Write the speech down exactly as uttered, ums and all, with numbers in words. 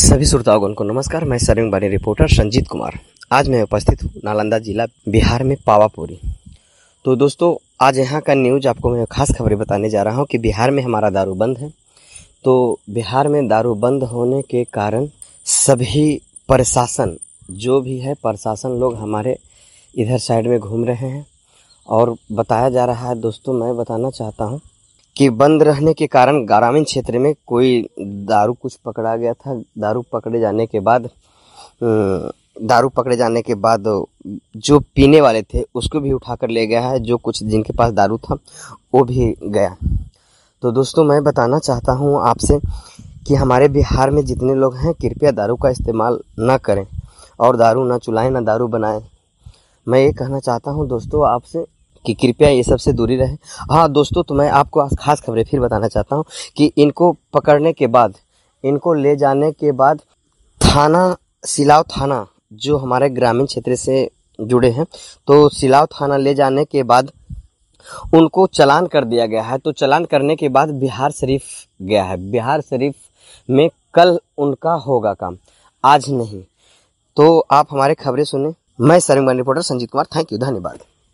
सभी श्रोतागण को नमस्कार। मैं सर्विंग बानी रिपोर्टर संजीत कुमार। आज मैं उपस्थित हूँ नालंदा जिला बिहार में पावापुरी। तो दोस्तों, आज यहाँ का न्यूज आपको मैं खास खबरें बताने जा रहा हूँ कि बिहार में हमारा दारू बंद है। तो बिहार में दारू बंद होने के कारण सभी प्रशासन जो भी है प्रशासन लोग हमारे इधर साइड में घूम रहे हैं और बताया जा रहा है। दोस्तों, मैं बताना चाहता हूँ कि बंद रहने के कारण ग्रामीण क्षेत्र में कोई दारू कुछ पकड़ा गया था। दारू पकड़े जाने के बाद दारू पकड़े जाने के बाद जो पीने वाले थे उसको भी उठाकर ले गया है। जो कुछ जिनके पास दारू था वो भी गया। तो दोस्तों, मैं बताना चाहता हूँ आपसे कि हमारे बिहार में जितने लोग हैं कृपया दारू का इस्तेमाल ना करें और दारू ना चुलाएं, ना दारू बनाएं। मैं ये कहना चाहता हूँ दोस्तों आपसे कि कृपया ये सब से दूरी रहे। हाँ दोस्तों, तो मैं आपको आज खास खबरें फिर बताना चाहता हूँ कि इनको पकड़ने के बाद, इनको ले जाने के बाद थाना सिलाव थाना जो हमारे ग्रामीण क्षेत्र से जुड़े हैं, तो सिलाव थाना ले जाने के बाद उनको चालान कर दिया गया है। तो चालान करने के बाद बिहार शरीफ गया है। बिहार शरीफ में कल उनका होगा काम, आज नहीं। तो आप हमारे खबरें सुने। मैं सर्विंग बानी reporter Sanjeet Kumar. Thank you, धन्यवाद।